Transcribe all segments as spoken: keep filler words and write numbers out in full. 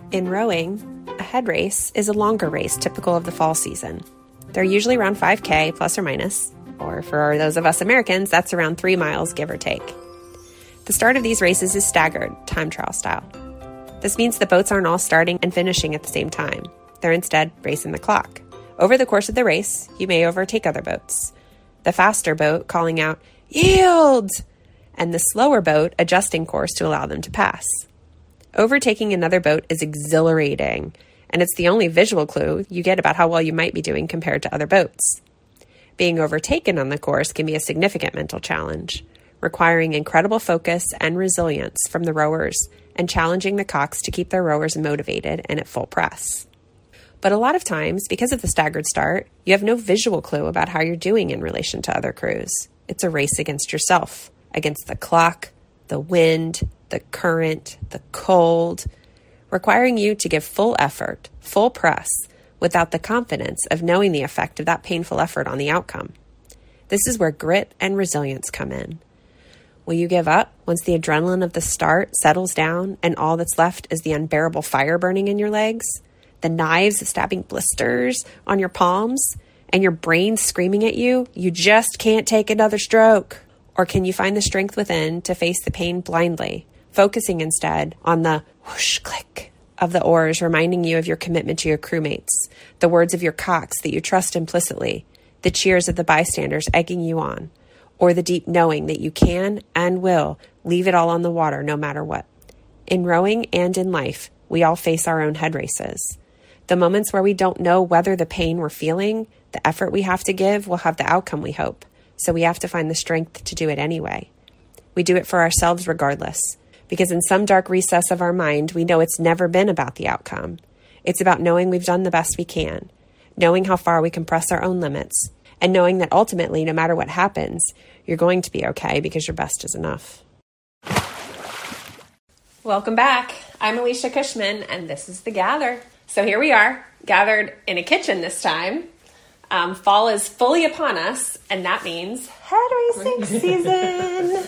In rowing, a head race is a longer race typical of the fall season. They're usually around five K plus or minus, or for those of us Americans, that's around three miles, give or take. The start of these races is staggered, time trial style. This means the boats aren't all starting and finishing at the same time. They're instead racing the clock. Over the course of the race, you may overtake other boats. The faster boat calling out, "Yield!" and the slower boat adjusting course to allow them to pass. Overtaking another boat is exhilarating, and it's the only visual clue you get about how well you might be doing compared to other boats. Being overtaken on the course can be a significant mental challenge, requiring incredible focus and resilience from the rowers and challenging the cocks to keep their rowers motivated and at full press. But a lot of times, because of the staggered start, you have no visual clue about how you're doing in relation to other crews. It's a race against yourself, against the clock, the wind, the current, the cold, requiring you to give full effort, full press, without the confidence of knowing the effect of that painful effort on the outcome. This is where grit and resilience come in. Will you give up once the adrenaline of the start settles down and all that's left is the unbearable fire burning in your legs, the knives stabbing blisters on your palms, and your brain screaming at you, you just can't take another stroke? Or can you find the strength within to face the pain blindly, focusing instead on the whoosh click of the oars, reminding you of your commitment to your crewmates, the words of your cocks that you trust implicitly, the cheers of the bystanders egging you on, or the deep knowing that you can and will leave it all on the water no matter what. In rowing and in life, we all face our own head races. The moments where we don't know whether the pain we're feeling, the effort we have to give, will have the outcome we hope, so we have to find the strength to do it anyway. We do it for ourselves regardless, because in some dark recess of our mind, we know it's never been about the outcome. It's about knowing we've done the best we can, knowing how far we can press our own limits, and knowing that ultimately, no matter what happens, you're going to be okay because your best is enough. Welcome back. I'm Alicia Cushman, and this is The Gather. So here we are, gathered in a kitchen this time. Um, fall is fully upon us, and that means head racing season.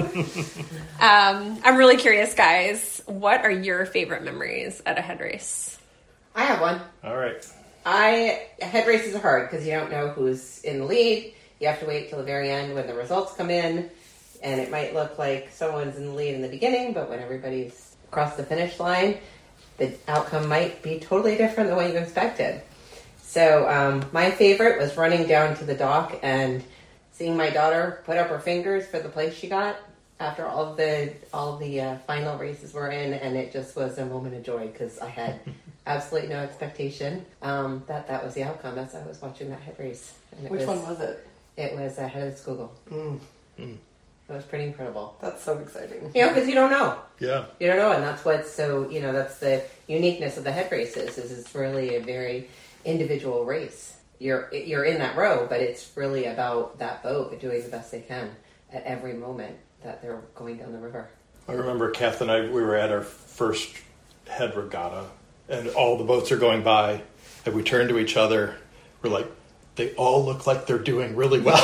um, I'm really curious, guys. What are your favorite memories at a head race? I have one. All right. I head races are hard because you don't know who's in the lead. You have to wait till the very end when the results come in, and it might look like someone's in the lead in the beginning, but when everybody's across the finish line, the outcome might be totally different than what you expected. So um, my favorite was running down to the dock and seeing my daughter put up her fingers for the place she got after all of the all of the uh, final races were in, and it just was a moment of joy because I had absolutely no expectation um, that that was the outcome as I was watching that head race. And it Which was, one was it? It was uh, Head of the Schuylkill. Mm. Mm. It was pretty incredible. That's so exciting. You know, because you don't know. Yeah. You don't know, and that's what's so, you know, that's the uniqueness of the head races, is it's really a very individual race. You're you're in that row, but it's really about that boat doing the best they can at every moment that they're going down the river. I remember Kath and I, we were at our first head regatta, and all the boats are going by, and we turn to each other, we're like, they all look like they're doing really well.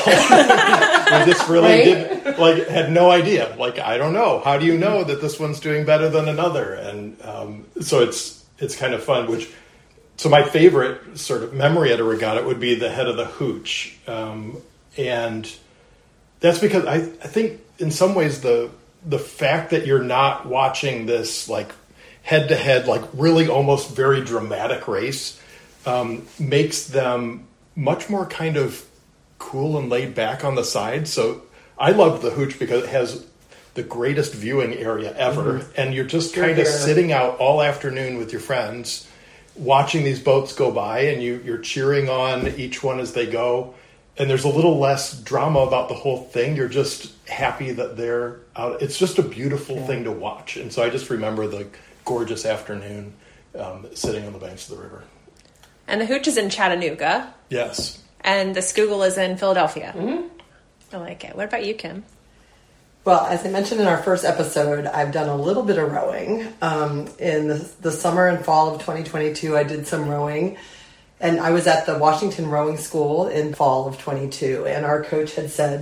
We just really right? did, like, had no idea. Like, I don't know. How do you know that this one's doing better than another? And um, so it's it's kind of fun, which... So my favorite sort of memory at a regatta would be the head of the hooch. Um, and that's because I, I think in some ways the the fact that you're not watching this like head-to-head, like really almost very dramatic race um, makes them much more kind of cool and laid back on the side. So I love the hooch because it has the greatest viewing area ever. Mm-hmm. And you're just kind of sitting out all afternoon with your friends watching these boats go by, and you, you're cheering on each one as they go. And there's a little less drama about the whole thing. You're just happy that they're out. It's just a beautiful yeah. thing to watch. And so I just remember the gorgeous afternoon um, sitting on the banks of the river. And the hooch is in Chattanooga. Yes. And the Schuylkill is in Philadelphia. Mm-hmm. I like it. What about you, Kim? Well, as I mentioned in our first episode, I've done a little bit of rowing. Um, in the, the summer and fall of twenty twenty-two, I did some rowing. And I was at the Washington Rowing School in fall of twenty-two. And our coach had said,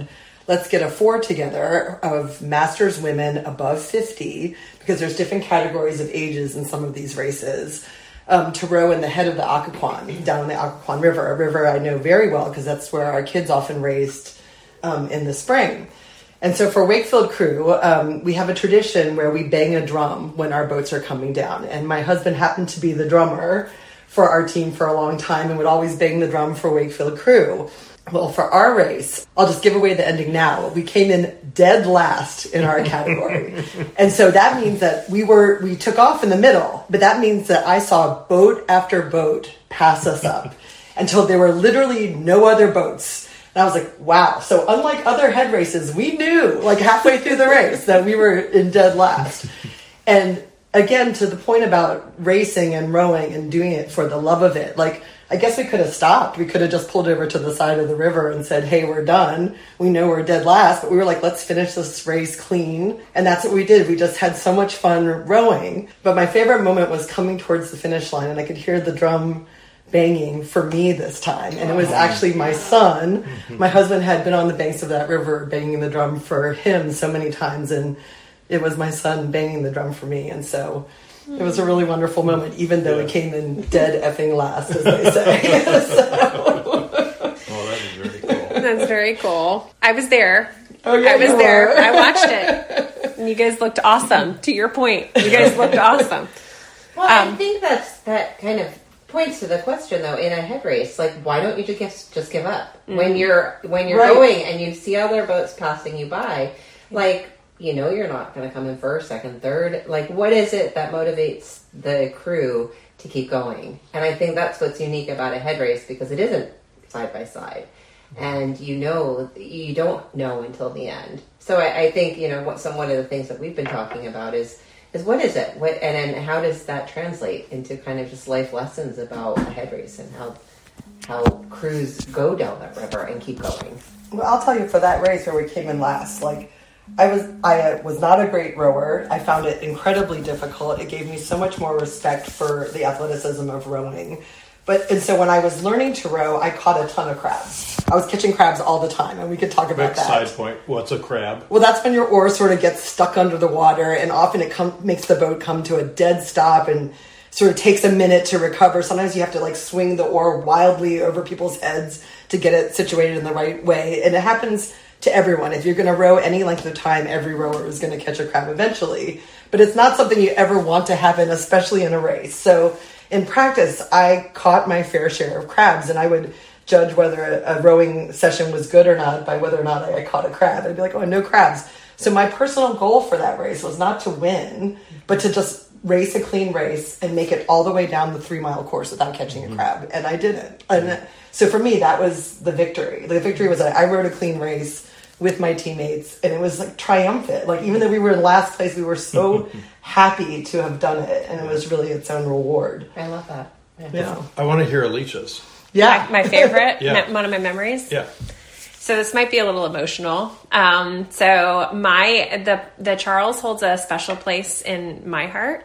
let's get a four together of masters women above fifty, because there's different categories of ages in some of these races, um, to row in the head of the Occoquan, down the Occoquan River, a river I know very well because that's where our kids often raced um, in the spring. And so for Wakefield Crew, um, we have a tradition where we bang a drum when our boats are coming down. And my husband happened to be the drummer for our team for a long time and would always bang the drum for Wakefield Crew. Well, for our race, I'll just give away the ending now. We came in dead last in our category. And so that means that we were, we took off in the middle, but that means that I saw boat after boat pass us up until there were literally no other boats. And I was like, wow. So unlike other head races, we knew like halfway through the race that we were in dead last. And again, to the point about racing and rowing and doing it for the love of it, like, I guess we could have stopped. We could have just pulled over to the side of the river and said, hey, we're done. We know we're dead last. But we were like, let's finish this race clean. And that's what we did. We just had so much fun rowing. But my favorite moment was coming towards the finish line, and I could hear the drum banging for me this time. And it was actually my son. My husband had been on the banks of that river banging the drum for him so many times. And it was my son banging the drum for me. And so it was a really wonderful moment, even though yeah. it came in dead effing last, as they say. so. Oh, that is very cool. That's very cool. I was there. Oh, yeah, I was you there. were. I watched it. And you guys looked awesome. To your point, you guys looked awesome. Well, I Um, think that's that kind of points to the question though in a head race. Like, why don't you just just give up Mm-hmm. when you're when you're Right. rowing and you see other boats passing you by? Like, you know, you're not going to come in first, second, third. Like, what is it that motivates the crew to keep going? And I think that's what's unique about a head race, because it isn't side by side, and you know, you don't know until the end. So I, I think, you know, what some one of the things that we've been talking about is is what is it, what, and then how does that translate into kind of just life lessons about a head race and how how crews go down that river and keep going. Well, I'll tell you, for that race where we came in last, like, I was I uh, was not a great rower. I found it incredibly difficult. It gave me so much more respect for the athleticism of rowing. But and so when I was learning to row, I caught a ton of crabs. I was catching crabs all the time, and we could talk about Quick that. side point, what's a crab? Well, that's when your oar sort of gets stuck under the water, and often it come, makes the boat come to a dead stop and sort of takes a minute to recover. Sometimes you have to like swing the oar wildly over people's heads to get it situated in the right way. And it happens to everyone. If you're going to row any length of time, every rower is going to catch a crab eventually. But it's not something you ever want to happen, especially in a race. So in practice, I caught my fair share of crabs, and I would judge whether a, a rowing session was good or not by whether or not I, I caught a crab. I'd be like, oh, no crabs. So my personal goal for that race was not to win, but to just race a clean race and make it all the way down the three mile course without catching a crab. And I didn't. And so for me, that was the victory. The victory was that I rode a clean race with my teammates, and it was like triumphant. Like, even though we were in last place, we were so happy to have done it. And it was really its own reward. I love that. Yeah. Yeah. I want to hear Alicia's. Yeah. my favorite, Yeah. me- one of my memories. Yeah. So this might be a little emotional. Um, so my the the Charles holds a special place in my heart.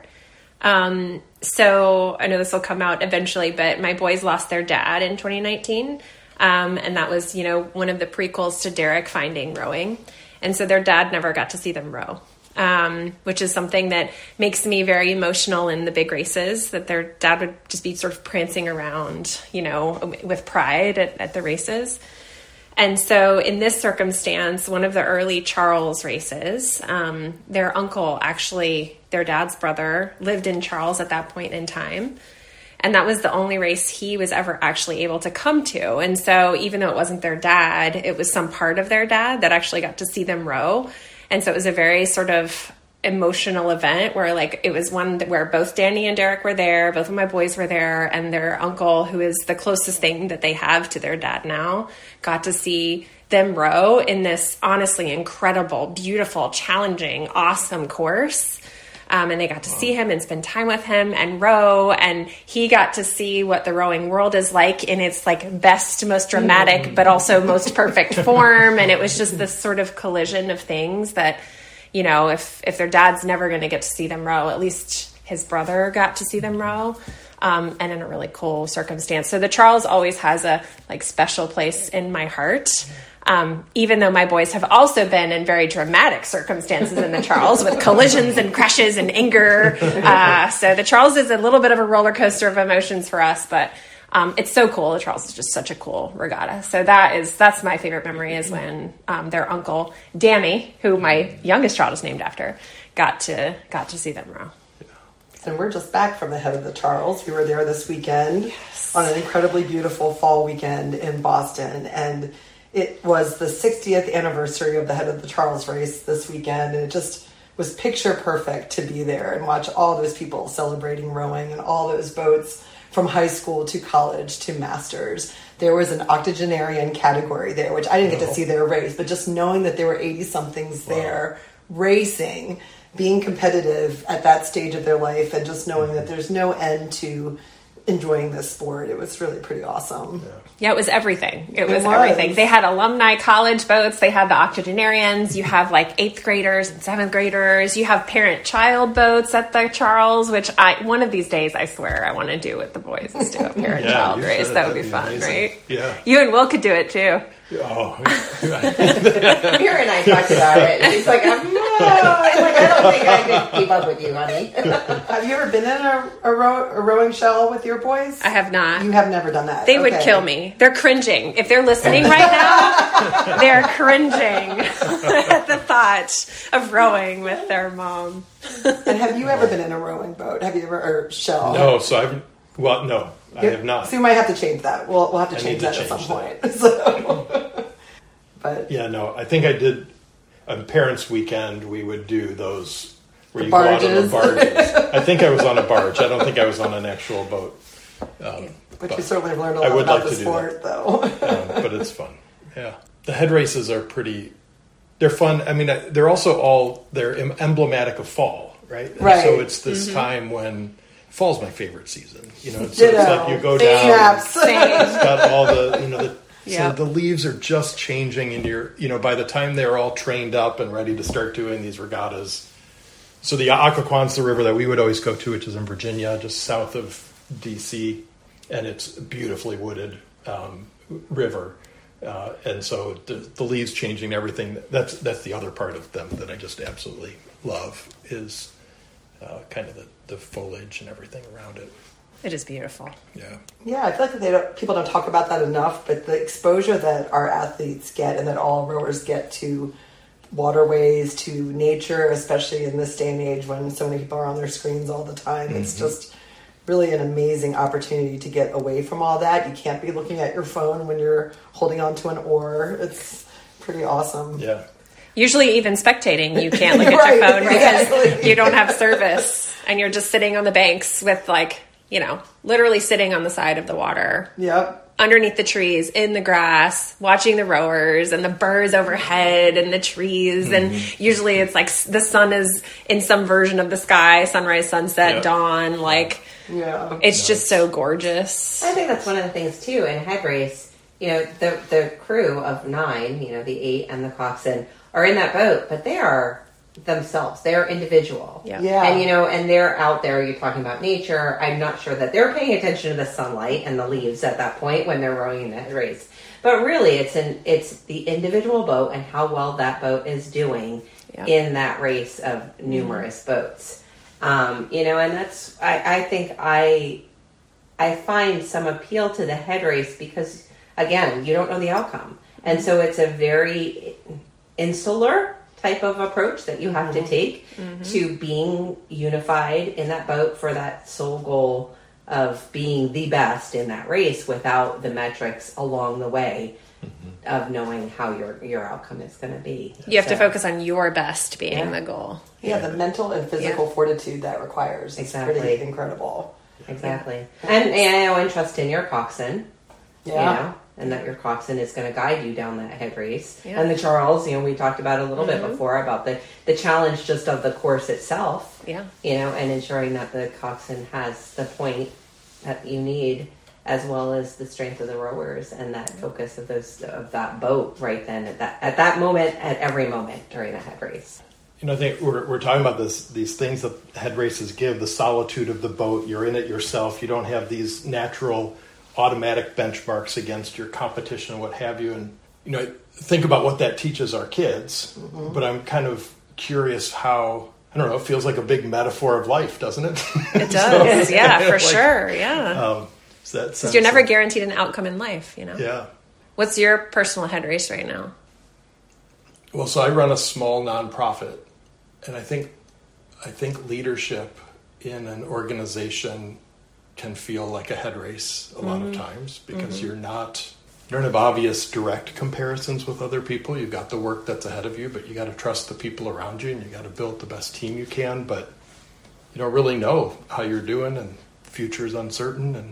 Um, so I know this will come out eventually, but my boys lost their dad in twenty nineteen. Um, and that was, you know, one of the prequels to Derek finding rowing. And so their dad never got to see them row, um, which is something that makes me very emotional in the big races, that their dad would just be sort of prancing around, you know, with pride at, at the races. And so in this circumstance, one of the early Charles races, um, their uncle, actually their dad's brother, lived in Charles at that point in time. And that was the only race he was ever actually able to come to. And so even though it wasn't their dad, it was some part of their dad that actually got to see them row. And so it was a very sort of emotional event where, like, it was one that where both Danny and Derek were there, both of my boys were there, and their uncle, who is the closest thing that they have to their dad now, got to see them row in this honestly incredible, beautiful, challenging, awesome course. Um, and they got to see him and spend time with him and row, and he got to see what the rowing world is like in its like best, most dramatic, but also most perfect form. And it was just this sort of collision of things that, you know, if, if their dad's never going to get to see them row, at least his brother got to see them row. Um, and in a really cool circumstance. So the Charles always has a like special place in my heart. Um, even though my boys have also been in very dramatic circumstances in the Charles with collisions and crashes and anger. Uh, so the Charles is a little bit of a roller coaster of emotions for us, but um, it's so cool. The Charles is just such a cool regatta. So that is, that's my favorite memory is when um, their uncle, Danny, who my youngest child is named after, got to, got to see them row. And we're just back from the head of the Charles. We were there this weekend yes. on an incredibly beautiful fall weekend in Boston. And it was the sixtieth anniversary of the head of the Charles race this weekend. And it just was picture perfect to be there and watch all those people celebrating rowing and all those boats from high school to college to masters. There was an octogenarian category there, which I didn't get to see their race, but just knowing that there were eighty-somethings wow. there racing, being competitive at that stage of their life, and just knowing that there's no end to enjoying this sport. It was really pretty awesome. Yeah, yeah it was everything. It was, it was everything. They had alumni college boats. They had the octogenarians. You have like eighth graders and seventh graders. You have parent-child boats at the Charles, which I one of these days, I swear, I want to do with the boys is do a parent-child yeah, race. That would be, be fun, amazing. Right? Yeah. You and Will could do it too. Oh, Mira and I talked about it. And he's like, I'm, no. I'm like, I don't think I can keep up with you, honey. Have you ever been in a, a, row, a rowing shell with your boys? I have not. You have never done that. They okay. would kill me. They're cringing. If they're listening right now, they're cringing at the thought of rowing with their mom. And have you ever been in a rowing boat? Have you ever, or shell? No, so I've, well, no, I have not. So you might have to change that. We'll, we'll have to I change to that change at some that. point. So, but yeah, no, I think I did, on Parents' Weekend, we would do those where the you barges. go out on the barges. I think I was on a barge. I don't think I was on an actual boat. Um, But, but you certainly have learned a I lot would about like the to do sport, that. though. um, but it's fun. Yeah, the head races are pretty. They're fun. I mean, they're also all they're em- emblematic of fall, right? And right. So it's this mm-hmm. time when fall's my favorite season. You know, so it's Ditto. like you go Same. down. Same. It's got all the you know the. Yeah. So the leaves are just changing, and you're you know by the time they're all trained up and ready to start doing these regattas. So the Occoquan's the river that we would always go to, which is in Virginia, just south of D C, and it's a beautifully wooded um, river, uh, and so the, the leaves changing, everything. That's that's the other part of them that I just absolutely love is uh, kind of the, the foliage and everything around it. It is beautiful. Yeah, Yeah, I feel like they don't, people don't talk about that enough, but the exposure that our athletes get and that all rowers get to waterways, to nature, especially in this day and age when so many people are on their screens all the time, mm-hmm. it's just really an amazing opportunity to get away from all that. You can't be looking at your phone when you're holding onto an oar. It's pretty awesome. yeah. Usually even spectating, you can't look at Right, your phone because exactly. you don't have service and you're just sitting on the banks with like, you know, literally sitting on the side of the water. Yep. Underneath the trees, in the grass, watching the rowers and the birds overhead and the trees. Mm-hmm. And usually it's like the sun is in some version of the sky, sunrise, sunset, yep. dawn. Like, yeah. it's no, just so gorgeous. I think that's one of the things, too, in head race. You know, the, the crew of nine, you know, the eight and the coxswain, are in that boat, but they are themselves. They're individual. Yeah. Yeah. And, you know, and they're out there, you're talking about nature. I'm not sure that they're paying attention to the sunlight and the leaves at that point when they're rowing that race. But really, it's an it's the individual boat and how well that boat is doing yeah. in that race of numerous mm-hmm. boats. Um, you know, and that's, I, I think I, I find some appeal to the head race because, again, you don't know the outcome. And so it's a very insular type of approach that you have mm-hmm. to take mm-hmm. to being unified in that boat for that sole goal of being the best in that race without the metrics along the way mm-hmm. of knowing how your your outcome is going to be. You have so, to focus on your best being yeah. the goal. Yeah, the mental and physical yeah. fortitude that requires is exactly. pretty incredible. Exactly. Yeah. And, and I know and trust in your coxswain. Yeah. You know, and that your coxswain is going to guide you down that head race. Yeah. And the Charles, you know, we talked about a little mm-hmm. bit before about the, the challenge just of the course itself. Yeah. You know, and ensuring that the coxswain has the point that you need as well as the strength of the rowers and that focus of those of that boat right then at that at that moment, at every moment during a head race. You know, I think we're we're talking about this these things that head races give, the solitude of the boat. You're in it yourself. You don't have these natural automatic benchmarks against your competition and what have you. And, you know, think about what that teaches our kids, mm-hmm. but I'm kind of curious how, I don't know, it feels like a big metaphor of life, doesn't it? It does, so, yeah, for like, sure, yeah. Um, Because you're never of, guaranteed an outcome in life, you know? Yeah. What's your personal head race right now? Well, so I run a small nonprofit, and I think I think leadership in an organization can feel like a head race a lot mm-hmm. of times because mm-hmm. you're not, you don't have obvious direct comparisons with other people. You've got the work that's ahead of you, but you got to trust the people around you and you got to build the best team you can, but you don't really know how you're doing and the future is uncertain. And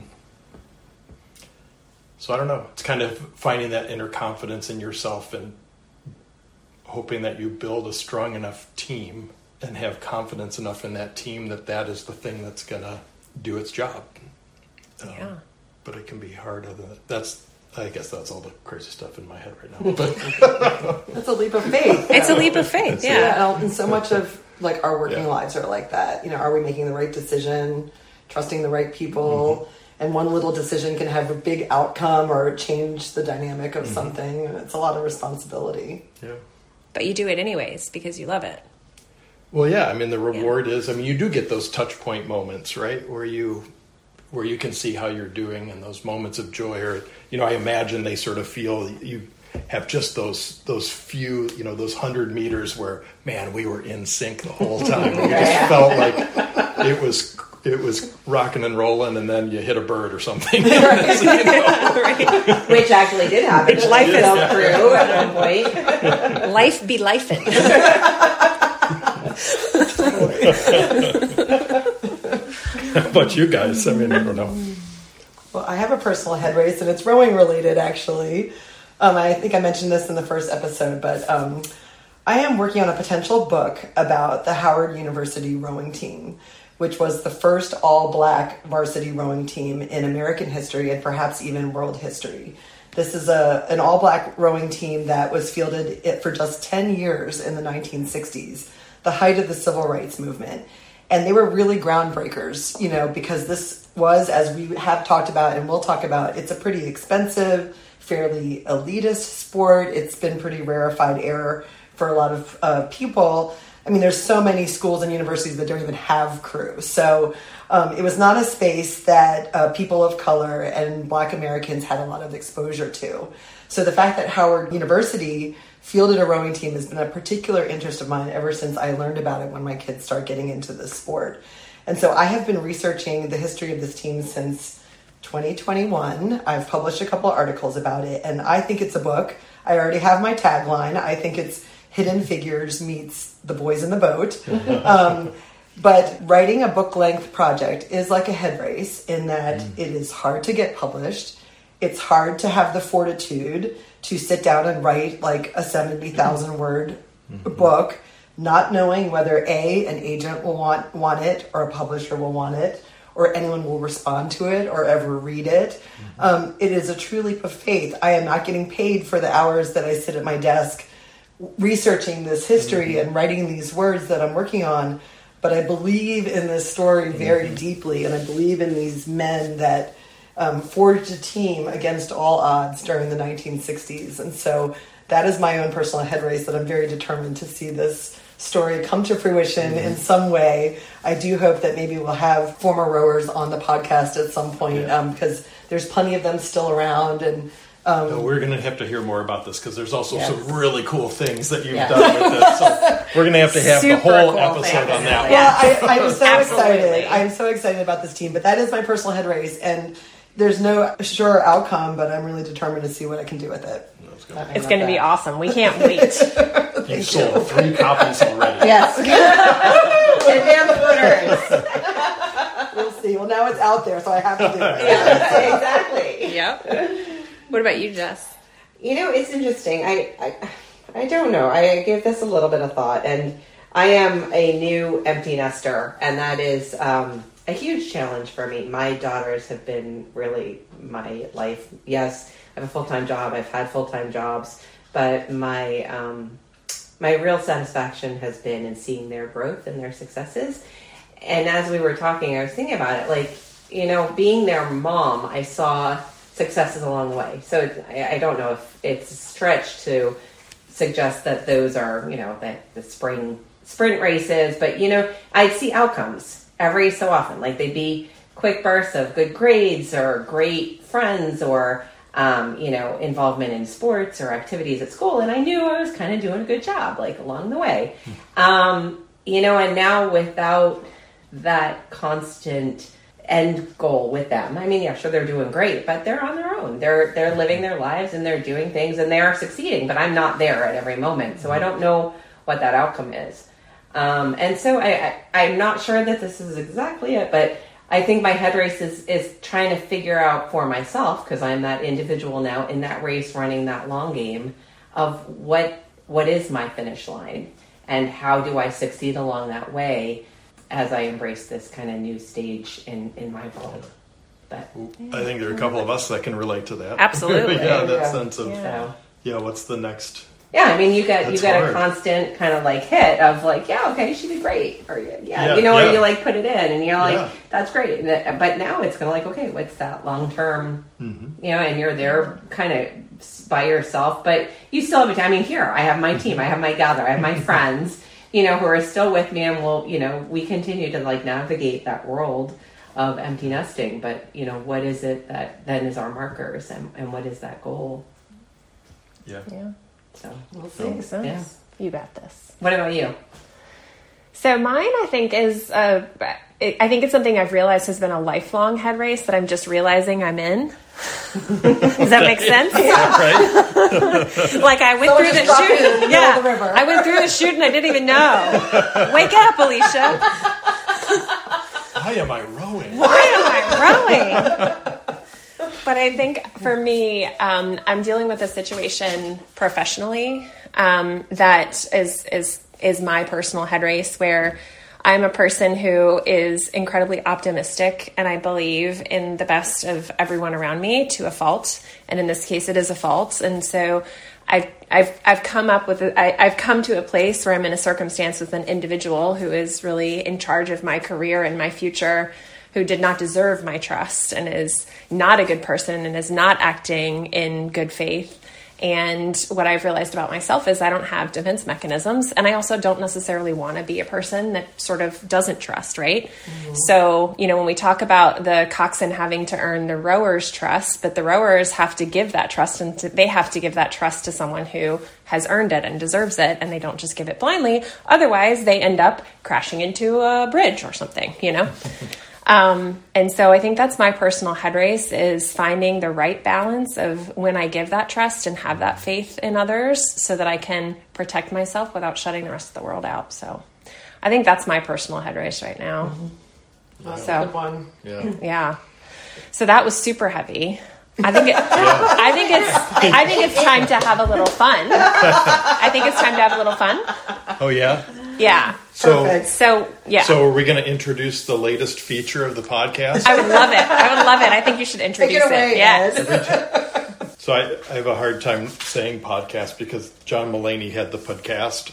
so I don't know. It's kind of finding that inner confidence in yourself and hoping that you build a strong enough team and have confidence enough in that team that that is the thing that's going to do its job. Um, yeah. But it can be hard. Other than, that's, I guess that's all the crazy stuff in my head right now. But it's a leap of faith. It's a leap of faith, yeah. yeah. And so much of like our working yeah. lives are like that. You know, are we making the right decision, trusting the right people? Mm-hmm. And one little decision can have a big outcome or change the dynamic of mm-hmm. something. And it's a lot of responsibility. Yeah. But you do it anyways because you love it. Well, yeah. I mean, the reward yeah. is, I mean, you do get those touch point moments, right? Where you, where you can see how you're doing and those moments of joy. Or, you know, I imagine they sort of feel you have just those, those few, you know, those hundred meters where, man, we were in sync the whole time. And you just felt like it was, it was rocking and rolling, and then you hit a bird or something. Right. So, you know. Right. Which actually did happen. Which life fell yeah. through at one point. Life be lifing. How about you guys? I mean, I don't know. Well, I have a personal head race, and it's rowing related, actually. Um, I think I mentioned this in the first episode, but um, I am working on a potential book about the Howard University rowing team, which was the first all-black varsity rowing team in American history and perhaps even world history. This is a an all-black rowing team that was fielded for just ten years in the nineteen sixties, the height of the civil rights movement. And they were really groundbreakers, you know, because this was, as we have talked about and we'll talk about, it's a pretty expensive, fairly elitist sport. It's been pretty rarefied air for a lot of uh, people. I mean, there's so many schools and universities that don't even have crew. So um, it was not a space that uh, people of color and Black Americans had a lot of exposure to. So the fact that Howard University fielded a rowing team has been a particular interest of mine ever since I learned about it when my kids started getting into this sport. And so I have been researching the history of this team since twenty twenty-one. I've published a couple of articles about it, and I think it's a book. I already have my tagline. I think it's Hidden Figures meets The Boys in the Boat. Um, but writing a book-length project is like a head race in that mm. it is hard to get published. It's hard to have the fortitude to sit down and write like a seventy thousand word mm-hmm. book, not knowing whether A, an agent will want, want it, or a publisher will want it, or anyone will respond to it or ever read it. Mm-hmm. Um, it is a true leap of faith. I am not getting paid for the hours that I sit at my desk researching this history mm-hmm. and writing these words that I'm working on, but I believe in this story very mm-hmm. deeply, and I believe in these men that um, forged a team against all odds during the nineteen sixties. And so that is my own personal head race that I'm very determined to see this story come to fruition mm-hmm. in some way. I do hope that maybe we'll have former rowers on the podcast at some point yeah. um, because there's plenty of them still around. And Um, no, we're going to have to hear more about this because there's also yes. some really cool things that you've yes. done with this. So we're going to have to have Super the whole cool episode things. on that yeah, one. I, I'm so Absolutely. excited. I'm so excited about this team. But that is my personal head race. And there's no sure outcome, but I'm really determined to see what I can do with it. No, it's going to be awesome. We can't wait. You've sold you. three copies already. Yes. And footers. We'll see. Well, now it's out there, so I have to do it. Yeah, exactly. Yep. What about you, Jess? You know, it's interesting. I, I I don't know. I give this a little bit of thought, and I am a new empty nester, and that is um, a huge challenge for me. My daughters have been really my life. Yes, I have a full-time job. I've had full-time jobs, but my um, my real satisfaction has been in seeing their growth and their successes. And as we were talking, I was thinking about it, like, you know, being their mom, I saw successes along the way. So it's, I, I don't know if it's a stretch to suggest that those are, you know, the, the spring sprint races, but, you know, I'd see outcomes every so often. Like they'd be quick bursts of good grades or great friends or, um, you know, involvement in sports or activities at school. And I knew I was kind of doing a good job, like along the way. Um, you know, and now without that constant end goal with them. I mean, yeah, sure, they're doing great, but they're on their own. They're they're living their lives and they're doing things and they are succeeding, but I'm not there at every moment. So I don't know what that outcome is. Um, and so I, I, I'm not sure that this is exactly it, but I think my head race is, is trying to figure out for myself, because I'm that individual now in that race running that long game, of what what is my finish line and how do I succeed along that way as I embrace this kind of new stage in, in my world. But I think there are a couple of us that can relate to that. Absolutely. yeah, that Yeah. sense of, so, yeah, what's the next... yeah, I mean, you got That's you got hard. a constant kind of like hit of like, yeah, okay, she did great, or yeah, Yeah, you know, yeah. or you like put it in, and you're like, Yeah. that's great. And that, but now it's kind of like, okay, what's that long term? Mm-hmm. You know, and you're there kind of by yourself, but you still have a time. I mean, here I have my team, I have my gather, I have my friends, you know, who are still with me, and we'll, you know, we continue to like navigate that world of empty nesting. But you know, what is it that then is our markers, and, and what is that goal? Yeah. Yeah. So We'll see. Makes sense. Yeah. You got this. what about you? So mine, I think, is uh, I think it's something I've realized has been a lifelong head race that I'm just realizing I'm in. Does that make sense? Right? Like I went Someone through just the dropped chute. you in the middle Yeah, of the river. I went through the chute and I didn't even know. Wake up, Alicia. Why am I rowing? Why am I rowing? But I think for me, um, I'm dealing with a situation professionally um, that is is is my personal head race, where I'm a person who is incredibly optimistic, and I believe in the best of everyone around me to a fault. And in this case, it is a fault. And so I've I've I've come up with a, I, I've come to a place where I'm in a circumstance with an individual who is really in charge of my career and my future, who did not deserve my trust and is not a good person and is not acting in good faith. And what I've realized about myself is I don't have defense mechanisms, and I also don't necessarily want to be a person that sort of doesn't trust, right? Mm-hmm. So, you know, when we talk about the coxswain having to earn the rower's trust, but the rowers have to give that trust, and to, they have to give that trust to someone who has earned it and deserves it, and they don't just give it blindly. Otherwise, they end up crashing into a bridge or something, you know? Um, and so I think that's my personal head race, is finding the right balance of when I give that trust and have that faith in others so that I can protect myself without shutting the rest of the world out. So I think that's my personal head race right now. Mm-hmm. That's So- a good one. Yeah. Yeah. So that was super heavy. I think it, I think it's I think it's time to have a little fun. I think it's time to have a little fun. Oh, yeah? Yeah. So, Perfect. So yeah. so are we going to introduce the latest feature of the podcast? I would love it. I would love it. I think you should introduce Take it away, Yes. Ed. So I, I have a hard time saying podcast because John Mulaney had the podcast.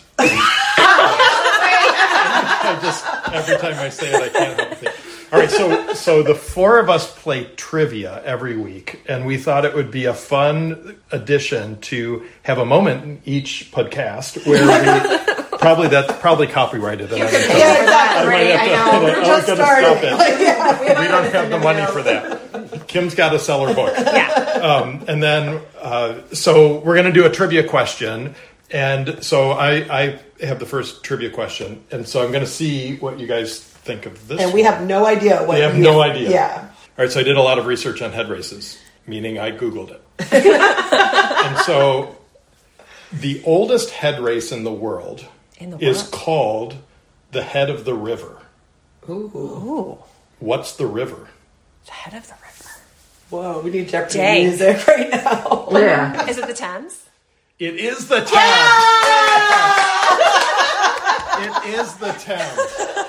I just, every time I say it, I can't help but think. All right, so so the four of us play trivia every week, and we thought it would be a fun addition to have a moment in each podcast where we probably that's probably copyrighted. And I'm gonna- Yeah, exactly. Right, I know. I'm We're gonna just stop starting. it. Yeah, we We haven't don't have done the anything money else. for that. Kim's got to sell her book. Yeah. Um, and then, uh, so we're going to do a trivia question. And so I, I have the first trivia question. And so I'm going to see what you guys think of this. And we one. have no idea what We have we no idea. Yeah. All right, so I did a lot of research on head races, meaning I Googled it. And so the oldest head race in the world In the is world. called the Head of the River. Ooh. Ooh. What's the river? The head of the river. Whoa, we need Jeopardy Dang. music right now. Yeah. Is it the Thames? It is the Thames. It is the Thames.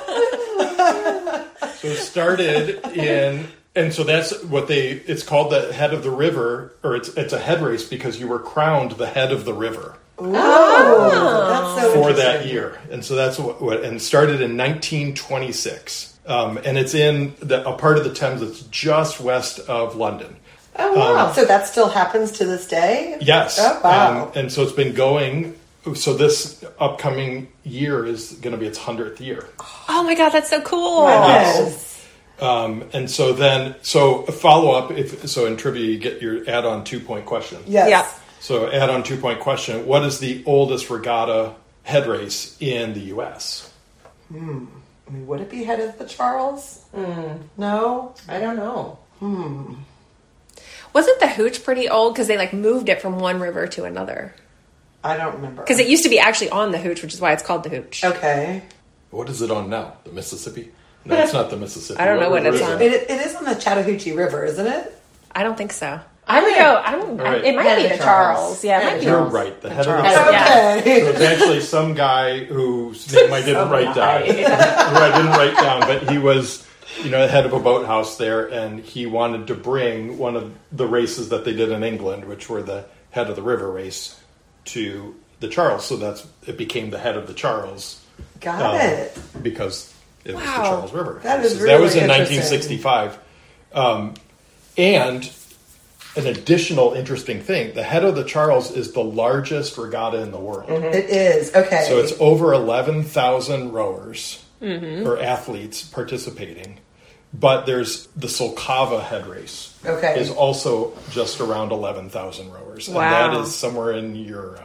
So it started in, and so that's what they, it's called the Head of the River, or it's it's a head race because you were crowned the head of the river Oh, that's so for that interesting. year. And so that's what, what and started in nineteen twenty-six. Um, and it's in the, a part of the Thames that's just west of London. Oh, wow. Um, so that still happens to this day? Yes. Oh, wow. Um, and so it's been going. So this upcoming year is going to be its hundredth year. Oh my God, that's so cool. Yes. Um, and so then, so a follow-up, if so in trivia, you get your add-on two-point question. Yes. Yeah. So add-on two-point question, what is the oldest regatta head race in the U S? Hmm. I mean, would it be Head of the Charles? Mm. No? I don't know. Hmm. Wasn't the Hooch pretty old because they like moved it from one river to another? I don't remember. Because it used to be actually on the Hooch, which is why it's called the Hooch. Okay. What is it on now? The Mississippi? No, it's not the Mississippi. I don't know what river it's is on. it? It, it is on the Chattahoochee River, isn't it? I don't think so. I I'm would gonna go. I don't. Right. It might Head be of the the Charles. Charles. Yeah, it Head might of be. the You're Charles. right. The The head of the Charles. Charles. Yeah. Okay. So it's actually some guy whose name I didn't write down. Right. Who I didn't write down, but he was, you know, the head of a boathouse there, and he wanted to bring one of the races that they did in England, which were the head of the river race, to the Charles. So that's it became the head of the Charles. Got um, it. Because it was the Wow. Charles River. That is that was really in interesting. nineteen sixty-five. Um, and an additional interesting thing, the head of the Charles is the largest regatta in the world. It is. Okay. So it's over eleven thousand rowers Mm-hmm. or athletes participating. But there's the Solcava head race. Okay. Is also just around eleven thousand rowers. Wow. And that is somewhere in Europe.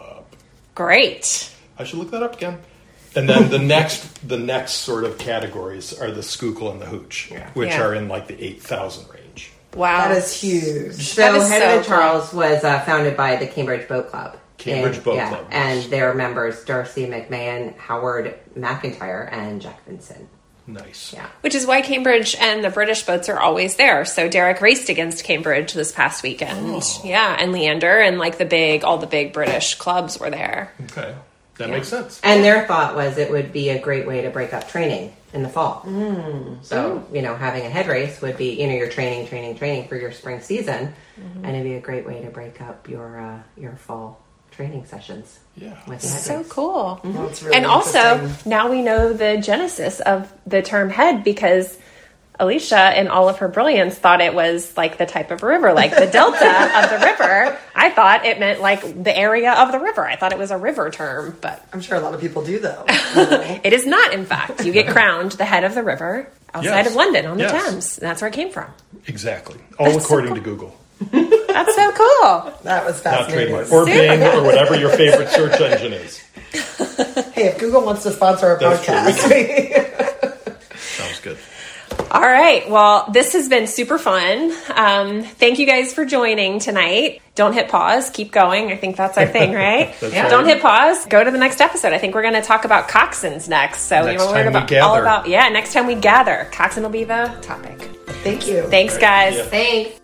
Great. I should look that up again. And then the next the next sort of categories are the Schuylkill and the Hooch, which Yeah. are in like the eight thousand range. Wow. That is huge. So That is Head so of the Charles was uh, founded by the Cambridge Boat Club. Cambridge and, Boat yeah, Club. And their members, Darcy McMahon, Howard McIntyre, and Jack Vincent. Nice. Yeah. Which is why Cambridge and the British boats are always there. So Derek raced against Cambridge this past weekend. Oh. Yeah, and Leander and like the big, all the big British clubs were there. Okay. That Yeah. makes sense. And their thought was it would be a great way to break up training in the fall. Mm. So, you know, having a head race would be, you know, you're training, training, training for your spring season. Mm-hmm. And it'd be a great way to break up your uh, your fall training sessions. Yeah. With the head So race. cool. That's really And also, interesting. now we know the genesis of the term head because Alicia, in all of her brilliance, thought it was like the type of river, like the delta of the river. I thought it meant like the area of the river. I thought it was a river term, but I'm sure a lot of people do, though. it is not, in fact. You get crowned the head of the river outside Yes. of London on the Yes. Thames. And that's where it came from. Exactly. All That's according so to Google. That's so cool. That was Not fascinating. trademark. Or Bing or whatever your favorite search engine is. Hey, if Google wants to sponsor our That's true. podcast, Sounds good. All right. Well, this has been super fun. Um, thank you guys for joining tonight. Don't hit pause. Keep going. I think that's our thing, right? That's Yeah. right. Don't hit pause. Go to the next episode. I think we're going to talk about coxswains next. So Next you want to learn time we about all gather. about yeah. Next time we gather, coxswain will be the topic. thank you. Thanks, guys. Yeah. Thanks.